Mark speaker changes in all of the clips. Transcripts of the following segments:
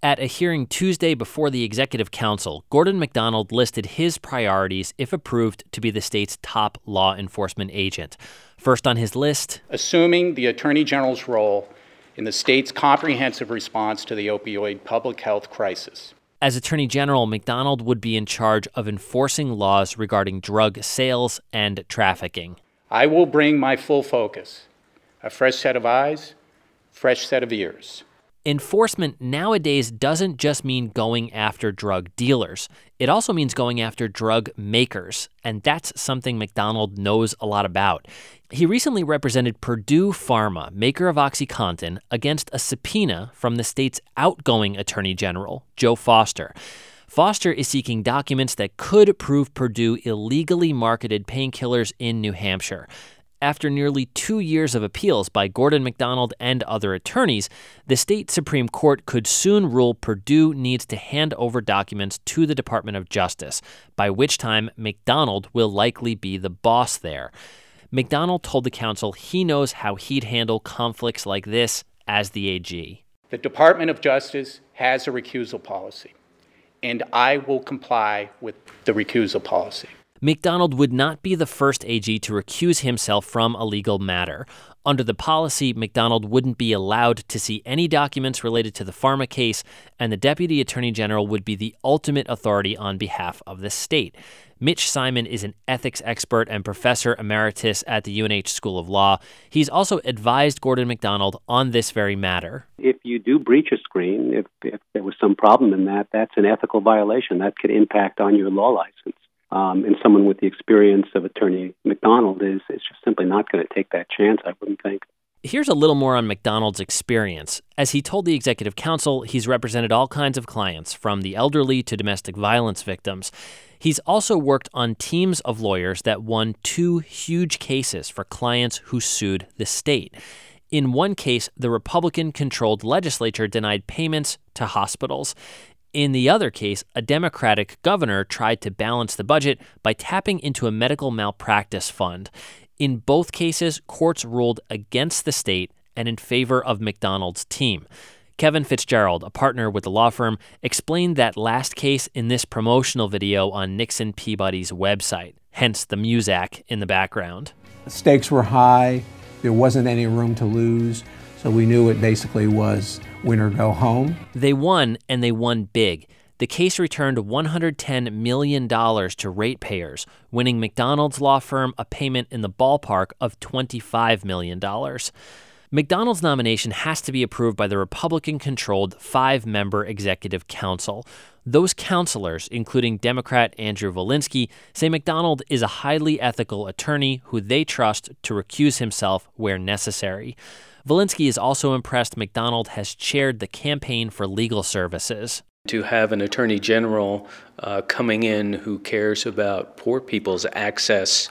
Speaker 1: At a hearing Tuesday before the Executive Council, Gordon MacDonald listed his priorities, if approved, to be the state's top law enforcement agent. First on his list,
Speaker 2: assuming the Attorney General's role in the state's comprehensive response to the opioid public health crisis.
Speaker 1: As Attorney General, MacDonald would be in charge of enforcing laws regarding drug sales and trafficking.
Speaker 2: I will bring my full focus, a fresh set of eyes, fresh set of ears.
Speaker 1: Enforcement nowadays doesn't just mean going after drug dealers. It also means going after drug makers, and that's something MacDonald knows a lot about. He recently represented Purdue Pharma, maker of OxyContin, against a subpoena from the state's outgoing Attorney General, Joe Foster. Foster is seeking documents that could prove Purdue illegally marketed painkillers in New Hampshire. After nearly 2 years of appeals by Gordon MacDonald and other attorneys, the state Supreme Court could soon rule Purdue needs to hand over documents to the Department of Justice, by which time MacDonald will likely be the boss there. MacDonald told the council he knows how he'd handle conflicts like this as the AG.
Speaker 2: The Department of Justice has a recusal policy, and I will comply with the recusal policy.
Speaker 1: MacDonald would not be the first AG to recuse himself from a legal matter. Under the policy, MacDonald wouldn't be allowed to see any documents related to the pharma case, and the Deputy Attorney General would be the ultimate authority on behalf of the state. Mitch Simon is an ethics expert and professor emeritus at the UNH School of Law. He's also advised Gordon MacDonald on this very matter.
Speaker 3: If you do breach a screen, if there was some problem in that, that's an ethical violation. That could impact on your law license. And someone with the experience of Attorney MacDonald is just simply not going to take that chance, I wouldn't think.
Speaker 1: Here's a little more on MacDonald's experience. As he told the Executive Council, he's represented all kinds of clients, from the elderly to domestic violence victims. He's also worked on teams of lawyers that won 2 huge cases for clients who sued the state. In one case, the Republican-controlled legislature denied payments to hospitals. In the other case, a Democratic governor tried to balance the budget by tapping into a medical malpractice fund. In both cases, courts ruled against the state and in favor of MacDonald's team. Kevin Fitzgerald, a partner with the law firm, explained that last case in this promotional video on Nixon Peabody's website, hence the Muzak in the background.
Speaker 4: The stakes were high. There wasn't any room to lose. So we knew it basically was win or go home.
Speaker 1: They won, and they won big. The case returned $110 million to ratepayers, winning MacDonald's law firm a payment in the ballpark of $25 million. MacDonald's nomination has to be approved by the Republican-controlled 5-member Executive Council. Those counselors, including Democrat Andrew Volinsky, say MacDonald is a highly ethical attorney who they trust to recuse himself where necessary. Volinsky is also impressed MacDonald has chaired the Campaign for Legal Services.
Speaker 5: To have an attorney general coming in who cares about poor people's access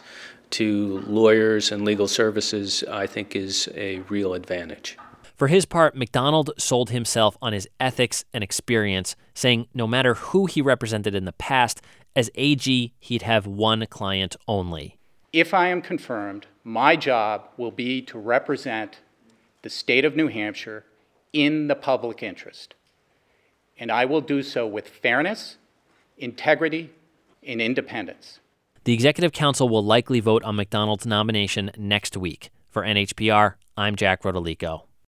Speaker 5: to lawyers and legal services, I think is a real advantage.
Speaker 1: For his part, MacDonald sold himself on his ethics and experience, saying no matter who he represented in the past, as AG, he'd have one client only.
Speaker 2: If I am confirmed, my job will be to represent the state of New Hampshire in the public interest. And I will do so with fairness, integrity, and independence.
Speaker 1: The Executive Council will likely vote on MacDonald's nomination next week. For NHPR, I'm Jack Rodolico.